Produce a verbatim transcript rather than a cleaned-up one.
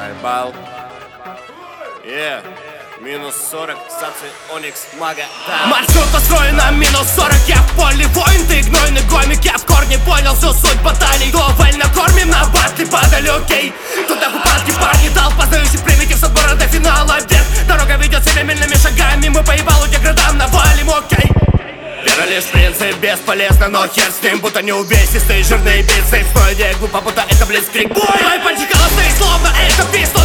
Айбал. Yeah. Минус сорок, стации Оникс, Мага, да. Маршрут построен на минус сорок. Я в поле воин, ты гнойный гомик. Я в корне понял всю суть баталий. Довольно кормим на батли падали, окей. Тут оккупантки парни дал, познающих примитив с отбора до финала. Бег, дорога ведет семимильными шагами. Мы по ебалу деградам навалим, окей. Вера лишь принцип бесполезно, но хер с ним, будто не увесистые жирные бицепс. Строй, где глупо, будто это блицкрик. Бой, мой пальчик голосы, словно это пистолет.